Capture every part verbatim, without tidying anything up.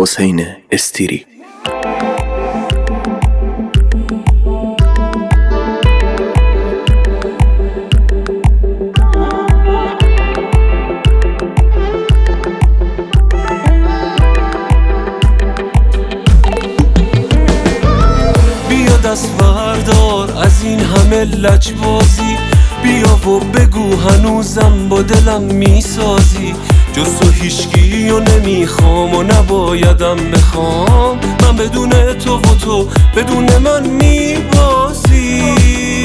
حسین استیری. دست بردار از این همه لجبازی، بیا و بگو هنوزم با دلم میسازی. جز تو هیچکی و نمیخوام و نبایدم بخوام، من بدون تو و تو بدون من میبازی.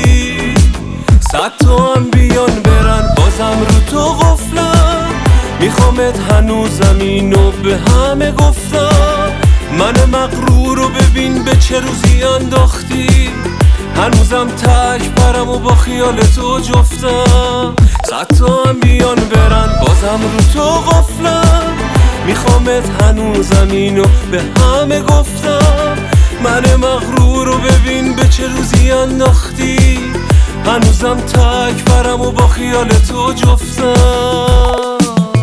صد تا هم بیان برن بازم رو تو غفلم، میخوامت هنوزم اینو به همه گفتم. من مغرور رو ببین به چه روزی انداختی، هنوزم تک پرم و با خیال تو جفتم. صد تا هم بیان برن بازم رو تو غفلم، میخوامت هنوزم اینو به همه گفتم. من مغرور رو ببین به چه روزی انداختی، هنوزم تک پرم و با خیال تو جفتم.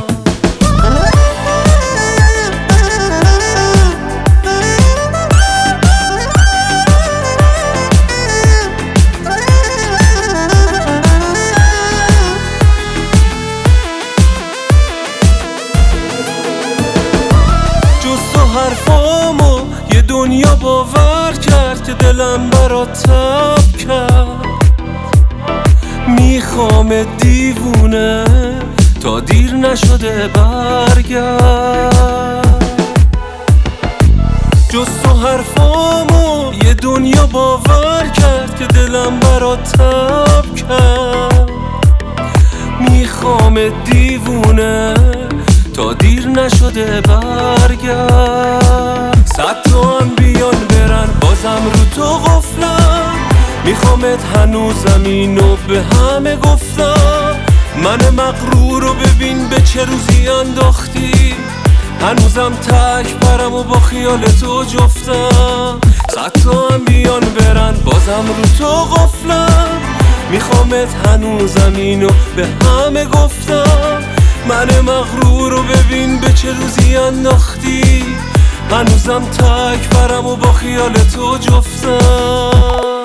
حرفامو یه دنیا باور کرد که دلم برات تب کرد. میخوام دیوونه تا دیر نشده برگرد. جز تو حرفامو یه دنیا باور کرد که دلم برات تب کرد. میخوام دیوونه تا دیر نشده برگرد. صد تا هم بیان برن بازم رو تو غفلم، میخوامت هنوزم اینو به همه گفتم. من مغرور رو ببین به چه روزی انداختی، هنوزم تک پرم و با خیال تو جفتم. صد تا هم بیان برن بازم رو تو غفلم، میخوامت هنوزم اینو به همه گفتم. من مغرور رو ببین به چه روزی انداختی، هنوزم تک پرم و با خیال تو جفتم.